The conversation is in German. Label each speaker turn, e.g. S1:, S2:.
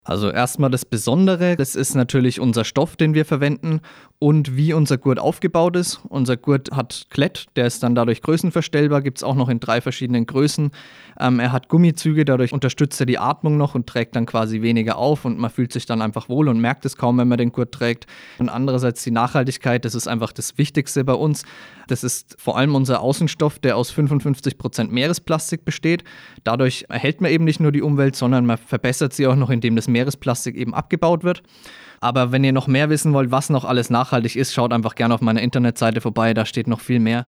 S1: Also erstmal das Besondere, das ist natürlich unser Stoff, den wir verwenden und wie unser Gurt aufgebaut ist. Unser Gurt hat Klett, der ist dann dadurch größenverstellbar, gibt es auch noch in 3 verschiedenen Größen. Er hat Gummizüge, dadurch unterstützt er die Atmung noch und trägt dann quasi weniger auf und man fühlt sich dann einfach wohl und merkt es kaum, wenn man den Gurt trägt. Und andererseits die Nachhaltigkeit, das ist einfach das Wichtigste bei uns. Das ist vor allem unser Außenstoff, der aus 55% Meeresplastik besteht. Dadurch erhält man eben nicht nur die Umwelt, sondern man verbessert sie auch noch, indem das Meeresplastik eben abgebaut wird. Aber wenn ihr noch mehr wissen wollt, was noch alles nachhaltig ist, schaut einfach gerne auf meiner Internetseite vorbei, da steht noch viel mehr.